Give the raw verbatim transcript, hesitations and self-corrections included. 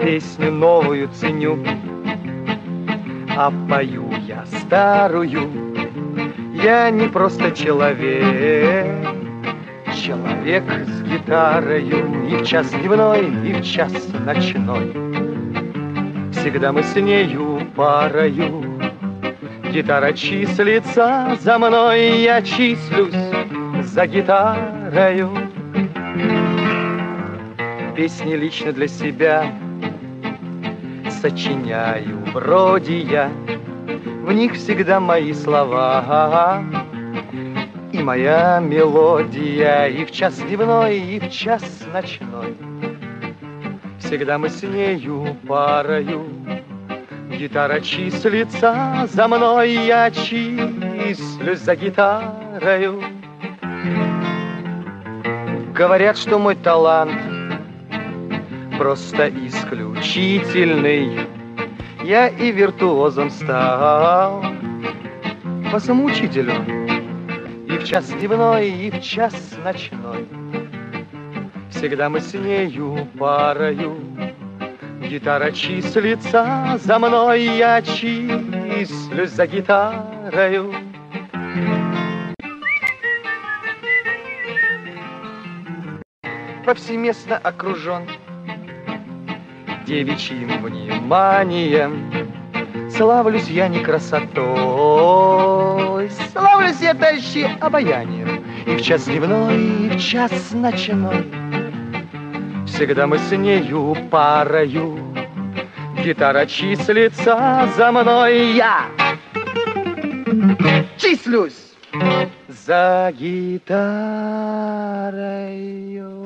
песню новую ценю, а пою я старую. Я не просто человек, человек с гитарою. И в час дневной, и в час ночной всегда мы с нею парою. Гитара числится за мной, я числюсь за гитарою. Песни лично для себя сочиняю вроде я. В них всегда мои слова и моя мелодия. И в час дневной, и в час ночной всегда мы с нею парою. Гитара числится за мной, я числюсь за гитарою. Говорят, что мой талант просто исключительный. Я и виртуозом стал по своему учителю. И в час дневной, и в час ночной всегда мы с нею парою. Гитара числится за мной, я числюсь за гитарою. Повсеместно окружен девичьим вниманием. Славлюсь я не красотой, славлюсь я тащи обаянием. И в час дневной, и в час ночной всегда мы с нею парою. Гитара числится за мной, я числюсь за гитарою.